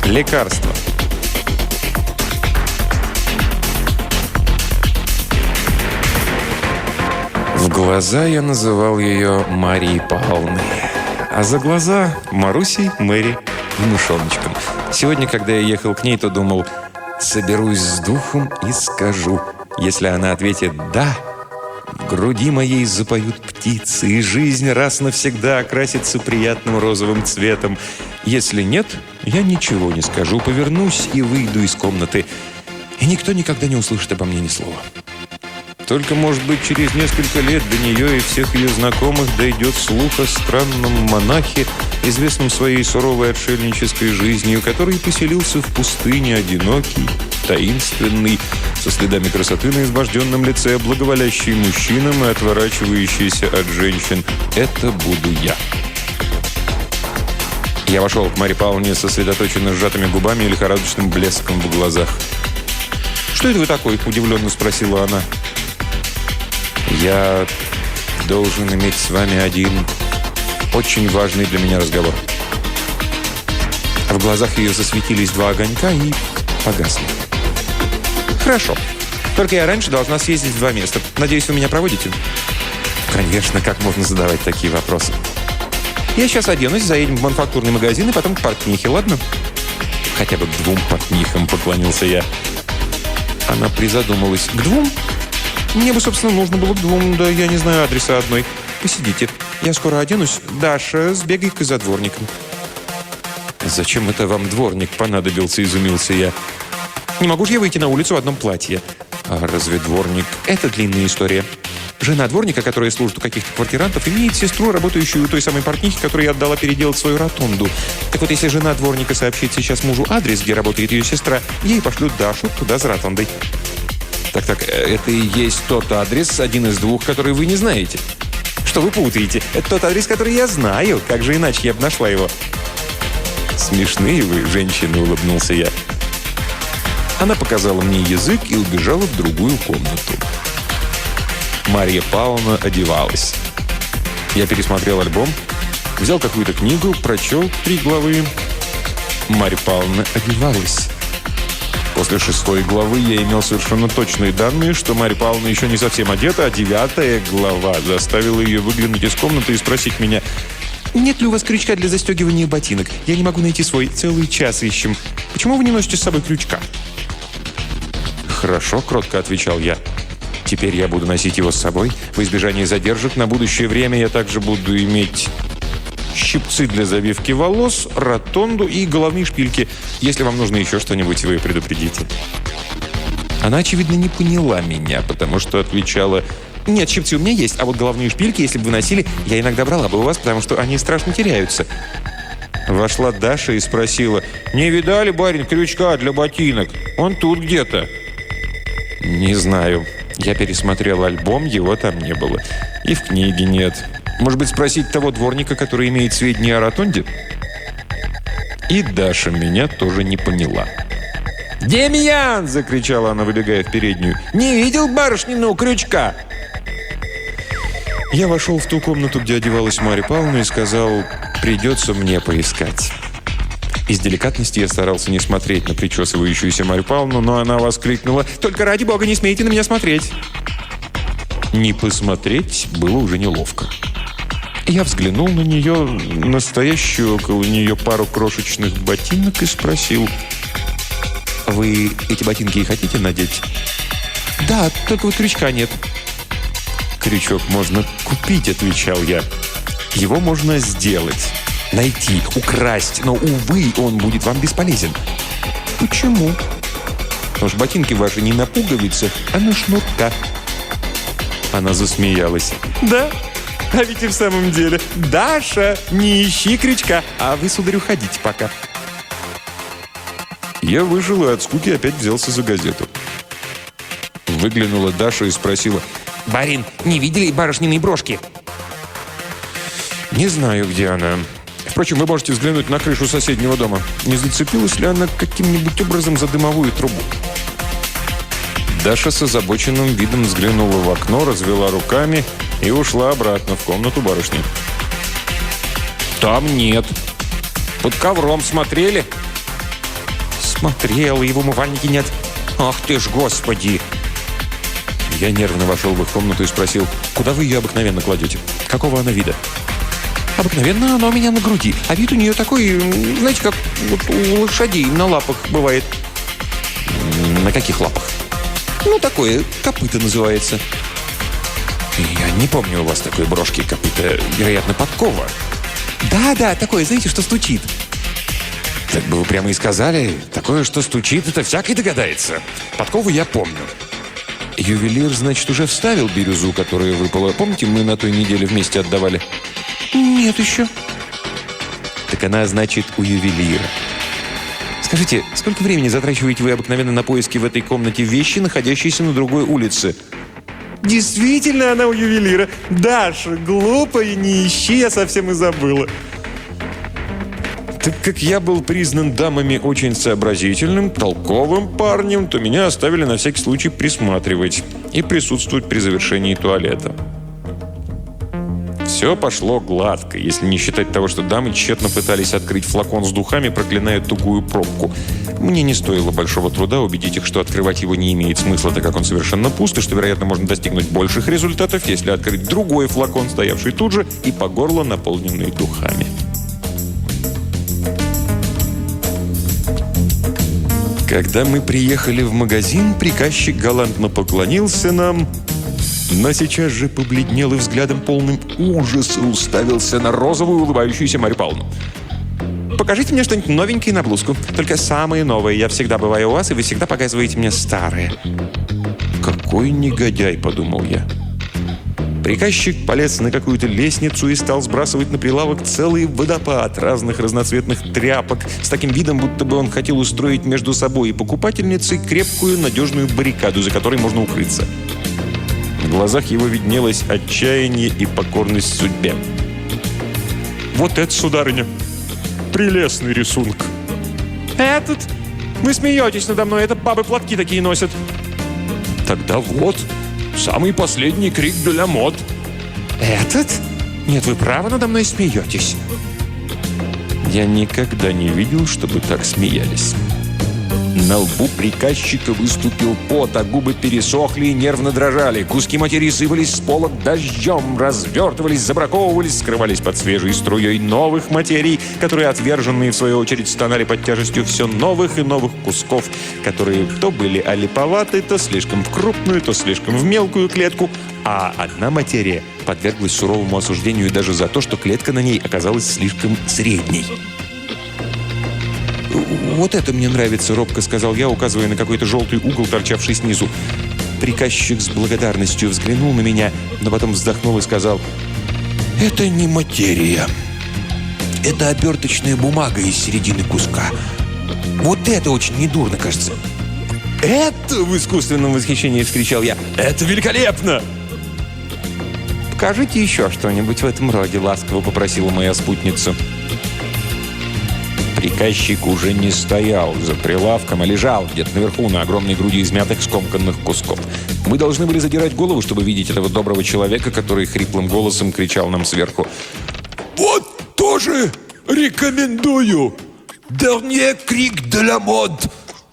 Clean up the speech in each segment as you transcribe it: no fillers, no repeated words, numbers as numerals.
Лекарство. В глаза я называл ее Марией Павловной, а за глаза – Марусей, Мэри и мышоночком. Сегодня, когда я ехал к ней, то думал, соберусь с духом и скажу. Если она ответит «да», в груди моей запоют птицы, и жизнь раз навсегда окрасится приятным розовым цветом. Если нет, я ничего не скажу, повернусь и выйду из комнаты, и никто никогда не услышит обо мне ни слова. Только, может быть, через несколько лет до нее и всех ее знакомых дойдет слух о странном монахе, известном своей суровой отшельнической жизнью, который поселился в пустыне, одинокий, таинственный, со следами красоты на изможденном лице, благоволящий мужчинам и отворачивающийся от женщин. Это буду я. Я вошел к Марии Павловне сосредоточенно сжатыми губами и лихорадочным блеском в глазах. «Что это вы такой?» – удивленно спросила она. «Я должен иметь с вами один очень важный для меня разговор». В глазах ее засветились два огонька и погасли. «Хорошо. Только я раньше должна съездить в два места. Надеюсь, вы меня проводите?» «Конечно, как можно задавать такие вопросы?» «Я сейчас оденусь, заедем в мануфактурный магазин и потом к портнихе, ладно?» «Хотя бы к двум портнихам», — поклонился я. Она призадумалась. «К двум? Мне бы, собственно, нужно было к двум, да я не знаю адреса одной. Посидите. Я скоро оденусь. Даша, сбегай-ка за дворником». «Зачем это вам дворник понадобился?» – изумился я. «Не могу же я выйти на улицу в одном платье». «А разве дворник – это длинная история?» Жена дворника, которая служит у каких-то квартирантов, имеет сестру, работающую у той самой портнихи, которой я отдала переделать свою ротонду. Так вот, если жена дворника сообщит сейчас мужу адрес, где работает ее сестра, ей пошлют Дашу туда с ротондой». «Так, это и есть тот адрес, один из двух, который вы не знаете». «Что вы путаете? Это тот адрес, который я знаю. Как же иначе я бы нашла его?» «Смешные вы, женщины», — улыбнулся я. Она показала мне язык и убежала в другую комнату. Мария Павловна одевалась. Я пересмотрел альбом, взял какую-то книгу, прочел 3 главы. Мария Павловна одевалась. После 6 главы я имел совершенно точные данные, что Мария Павловна еще не совсем одета, а 9 глава заставила ее выглянуть из комнаты и спросить меня: «Нет ли у вас крючка для застегивания ботинок? Я не могу найти свой. Целый час ищем. Почему вы не носите с собой крючка?» «Хорошо», — кротко отвечал я. «Теперь я буду носить его с собой. В избежание задержек на будущее время я также буду иметь щипцы для завивки волос, ротонду и головные шпильки. Если вам нужно еще что-нибудь, вы предупредите». Она, очевидно, не поняла меня, потому что отвечала: «Нет, щипцы у меня есть, а вот головные шпильки, если бы вы носили, я иногда брала бы у вас, потому что они страшно теряются». Вошла Даша и спросила: «Не видали, барин, крючка для ботинок? Он тут где-то». «Не знаю». Я пересмотрел альбом, его там не было. И в книге нет. Может быть, спросить того дворника, который имеет сведения о ротонде?» И Даша меня тоже не поняла. «Демьян!» – закричала она, выбегая в переднюю. «Не видел барышниного крючка?» Я вошел в ту комнату, где одевалась Мария Павловна, и сказал: «Придется мне поискать». Из деликатности я старался не смотреть на причесывающуюся Марию Павловну, но она воскликнула: «Только ради бога не смейте на меня смотреть!» Не посмотреть было уже неловко. Я взглянул на нее, настоящую около нее пару крошечных ботинок, и спросил: «Вы эти ботинки и хотите надеть?» «Да, только вот крючка нет». «Крючок можно купить», — отвечал я. «Его можно сделать, найти, украсть, но, увы, он будет вам бесполезен». «Почему?» «Потому что ботинки ваши не на пуговицах, а на шнурках». Она засмеялась. «Да? А ведь и в самом деле. Даша, не ищи крючка, а вы, сударь, уходите пока». Я выжил и от скуки опять взялся за газету. Выглянула Даша и спросила: «Барин, не видели барышниной брошки?» «Не знаю, где она. Впрочем, вы можете взглянуть на крышу соседнего дома. Не зацепилась ли она каким-нибудь образом за дымовую трубу?» Даша с озабоченным видом взглянула в окно, развела руками и ушла обратно в комнату барышни. «Там нет. Под ковром смотрели?» смотрел, и в умывальнике нет. Ах ты ж, господи!» Я нервно вошел в их комнату и спросил: «Куда вы ее обыкновенно кладете? Какого она вида?» «Обыкновенно она у меня на груди, а вид у нее такой, знаете, как вот у лошадей на лапах бывает». «На каких лапах?» «Ну, такое, копыто называется». «Я не помню у вас такой брошки копыта, вероятно, подкова». «Да, такое, знаете, что стучит». «Так бы вы прямо и сказали, такое, что стучит, это всякий догадается. Подкову я помню». «Ювелир, значит, уже вставил бирюзу, которая выпала. Помните, мы на той неделе вместе отдавали?» «Нет еще». «Так она, значит, у ювелира. Скажите, сколько времени затрачиваете вы обыкновенно на поиски в этой комнате вещи, находящиеся на другой улице?» «Действительно, она у ювелира. Даша, глупая, не ищи, я совсем и забыла». Так как я был признан дамами очень сообразительным, толковым парнем, то меня оставили на всякий случай присматривать и присутствовать при завершении туалета. Все пошло гладко, если не считать того, что дамы тщетно пытались открыть флакон с духами, проклиная тугую пробку. Мне не стоило большого труда убедить их, что открывать его не имеет смысла, так как он совершенно пуст, и что, вероятно, можно достигнуть больших результатов, если открыть другой флакон, стоявший тут же, и по горло наполненный духами. Когда мы приехали в магазин, приказчик галантно поклонился нам, но сейчас же побледнел и взглядом полным ужаса уставился на розовую улыбающуюся Марью Павловну. «Покажите мне что-нибудь новенькое на блузку. Только самые новые. Я всегда бываю у вас, и вы всегда показываете мне старые». «Какой негодяй», — подумал я. Приказчик полез на какую-то лестницу и стал сбрасывать на прилавок целый водопад разных разноцветных тряпок с таким видом, будто бы он хотел устроить между собой и покупательницей крепкую, надежную баррикаду, за которой можно укрыться. В глазах его виднелось отчаяние и покорность судьбе. «Вот это, сударыня, прелестный рисунок!» «Этот? Вы смеетесь надо мной, это бабы платки такие носят!» «Тогда вот, самый последний крик де ля мод!» «Этот? Нет, вы право надо мной смеетесь!» Я никогда не видел, чтобы так смеялись. На лбу приказчика выступил пот, а губы пересохли и нервно дрожали. Куски материи сыпались с полок дождем, развертывались, забраковывались, скрывались под свежей струей новых материй, которые, отверженные, в свою очередь, стонали под тяжестью все новых и новых кусков, которые то были олиповаты, то слишком в крупную, то слишком в мелкую клетку, а одна материя подверглась суровому осуждению даже за то, что клетка на ней оказалась слишком средней. «Вот это мне нравится», — робко сказал я, указывая на какой-то желтый угол, торчавший снизу. Приказчик с благодарностью взглянул на меня, но потом вздохнул и сказал: «Это не материя. Это оберточная бумага из середины куска. Вот это очень недурно, кажется». «Это!» — в искусственном восхищении вскричал я. «Это великолепно!» «Покажите еще что-нибудь в этом роде», — ласково попросила моя спутница. Приказчик уже не стоял за прилавком, а лежал где-то наверху на огромной груди измятых скомканных кусков. Мы должны были задирать голову, чтобы видеть этого доброго человека, который хриплым голосом кричал нам сверху: «Вот тоже рекомендую! Dernier крик de la mode!»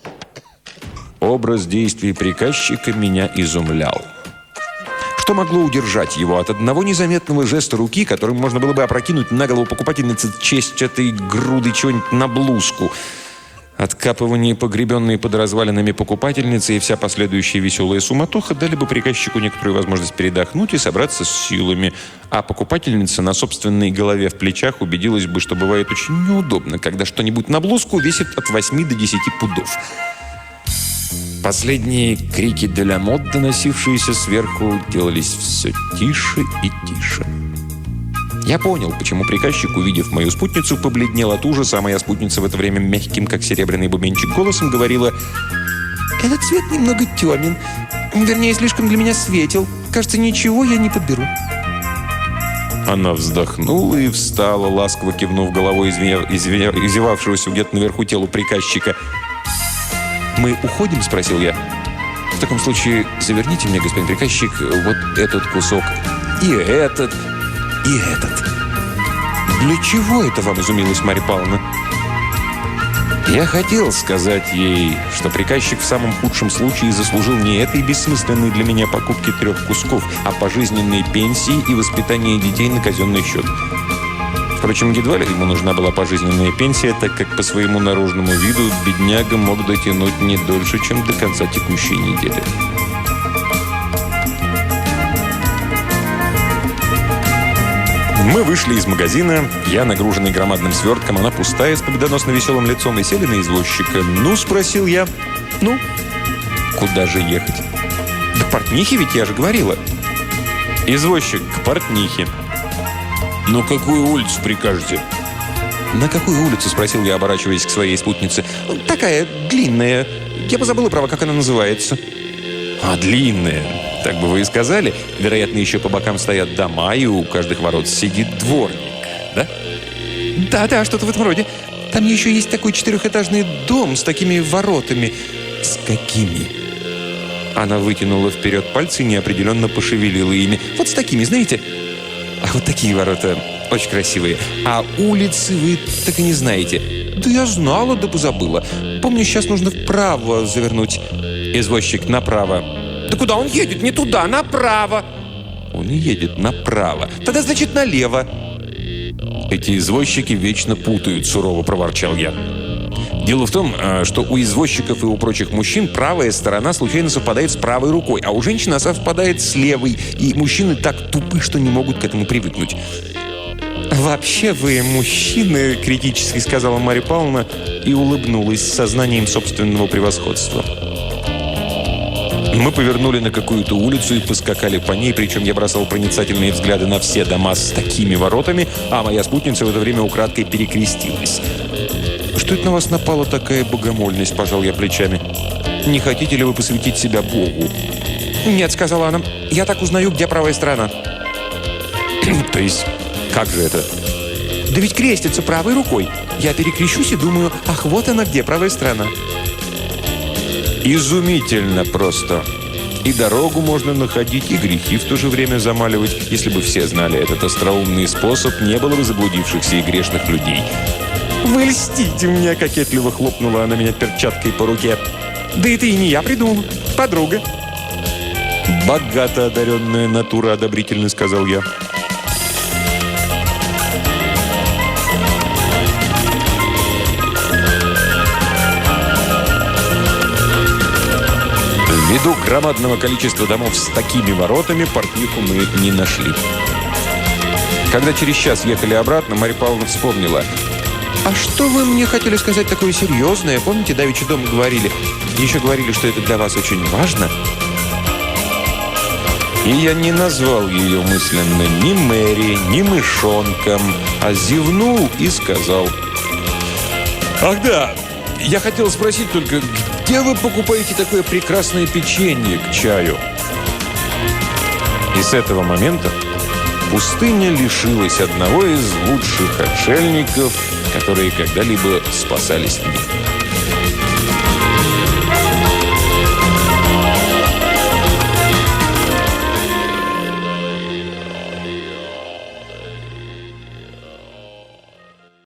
Образ действий приказчика меня изумлял. Что могло удержать его от одного незаметного жеста руки, которым можно было бы опрокинуть на голову покупательницы честь этой груды чего-нибудь на блузку? Откапывание, погребенные под развалинами покупательницы и вся последующая веселая суматоха дали бы приказчику некоторую возможность передохнуть и собраться с силами, а покупательница на собственной голове в плечах убедилась бы, что бывает очень неудобно, когда что-нибудь на блузку весит от 8 до 10 пудов. Последние крики де ля мод, доносившиеся сверху, делались все тише и тише. Я понял, почему приказчик, увидев мою спутницу, побледнел от ужаса, а моя спутница в это время мягким, как серебряный бубенчик, голосом говорила: «Этот цвет немного темен. Вернее, слишком для меня светел. Кажется, ничего я не подберу». Она вздохнула и встала, ласково кивнув головой извивавшегося где-то наверху телу приказчика. «Мы уходим?» – спросил я. «В таком случае заверните мне, господин приказчик, вот этот кусок, и этот, и этот». «Для чего это вам?» – изумилась Марья Павловна. Я хотел сказать ей, что приказчик в самом худшем случае заслужил не этой бессмысленной для меня покупки 3 кусков, а пожизненной пенсии и воспитания детей на казенный счет. Впрочем, едва ли ему нужна была пожизненная пенсия, так как по своему наружному виду бедняга мог дотянуть не дольше, чем до конца текущей недели. Мы вышли из магазина, я нагруженный громадным свертком, она пустая, с победоносно-веселым лицом, и сели на извозчика. «Ну?» – спросил я. «Ну?» «Куда же ехать?» «Да к портнихе, ведь я же говорила». «Извозчик, к портнихе». «Ну, какую улицу прикажете?» «На какую улицу?» – спросил я, оборачиваясь к своей спутнице. «Такая, длинная. Я бы забыла, право, как она называется». «А, длинная. Так бы вы и сказали. Вероятно, еще по бокам стоят дома, и у каждых ворот сидит дворник, да?» «Да, что-то в этом роде. Там еще есть такой 4-этажный дом с такими воротами». «С какими?» Она вытянула вперед пальцы и неопределенно пошевелила ими. «Вот с такими, знаете? А вот такие ворота очень красивые. А улицы вы так и не знаете». «Да я знала, да позабыла. Помню, сейчас нужно вправо завернуть». «Извозчик, направо». «Да куда он едет? Не туда, направо!» «Он и едет направо. Тогда, значит, налево». «Эти извозчики вечно путают», — сурово проворчал я. Дело в том, что у извозчиков и у прочих мужчин правая сторона случайно совпадает с правой рукой, а у женщин совпадает с левой, и мужчины так тупы, что не могут к этому привыкнуть. «Вообще вы мужчины», — критически сказала Марья Павловна и улыбнулась с сознанием собственного превосходства. Мы повернули на какую-то улицу и поскакали по ней, причем я бросал проницательные взгляды на все дома с такими воротами, а моя спутница в это время украдкой перекрестилась. «Что это на вас напала такая богомольность?» – пожал я плечами. «Не хотите ли вы посвятить себя Богу?» «Нет», – сказала она, – «я так узнаю, где правая сторона». «То есть, как же это?» «Да ведь крестится правой рукой. Я перекрещусь и думаю, ах, вот она где, правая сторона». «Изумительно просто. И дорогу можно находить, и грехи в то же время замаливать. Если бы все знали этот остроумный способ, не было бы заблудившихся и грешных людей». «Вы льстите мне!» – кокетливо хлопнула она меня перчаткой по руке. «Да это и не я придумал. Подруга». «Богато одаренная натура», – одобрительно сказал я. Ввиду громадного количества домов с такими воротами, портниху мы не нашли. Когда через час ехали обратно, Марья Павловна вспомнила. «А что вы мне хотели сказать такое серьезное? Помните, давеча дома говорили? Еще говорили, что это для вас очень важно». И я не назвал ее мысленно ни Мэри, ни мышонком, а зевнул и сказал. «Ах да, я хотел спросить только, где вы покупаете такое прекрасное печенье к чаю?» И с этого момента пустыня лишилась одного из лучших отшельников, которые когда-либо спасались в ней.